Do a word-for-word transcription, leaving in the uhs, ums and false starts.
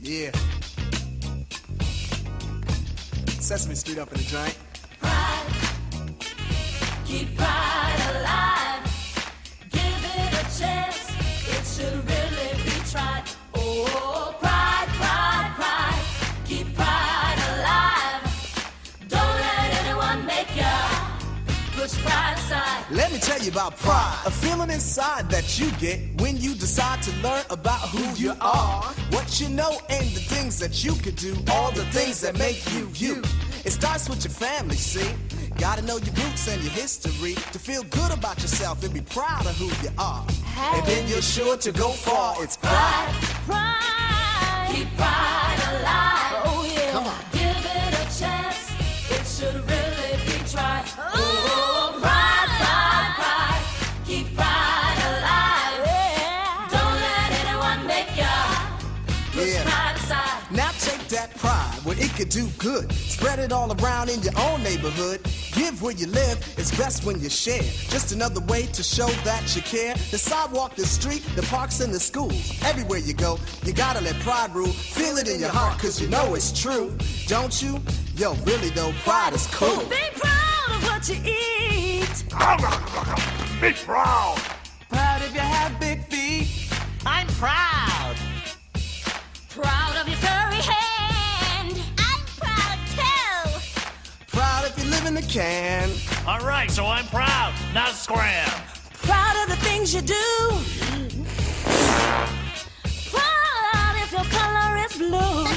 Yeah. Sesame Street up in the joint. Pride, keep pride alive. Give it a chance, it should really be tried. Oh, pride, pride, pride, keep pride alive. Don't let anyone make ya push pride aside. Let me tell you about pride. A feeling inside that you get when you decide to learn about who you are, what you know, and the things that you could do, all the things that make you you. It starts with your family, see? Gotta know your roots and your history to feel good about yourself and be proud of who you are. Hey. And then you're sure to go far. It's pride. Pride, keep pride alive. Oh, yeah. Come on. Give it a chance, it should really be tried. Oh, pride, pride, pride, keep pride alive. Yeah. Don't let anyone make ya push Yeah. pride aside. Now take that pride where it could do good. Spread it all around in your own neighborhood. Give where you live, it's best when you share. Just another way to show that you care. The sidewalk, the street, the parks and the schools. Everywhere you go, you gotta let pride rule. Feel it in your heart cause you know it's true. Don't you? Yo, really though, pride is cool. Be proud of what you eat. Be proud. Proud if you have big feet. I'm proud. Proud of your furry hand. I'm proud too. Proud if you live in a can. All right, so I'm proud. Now scram. Proud of the things you do. Proud if your color is blue.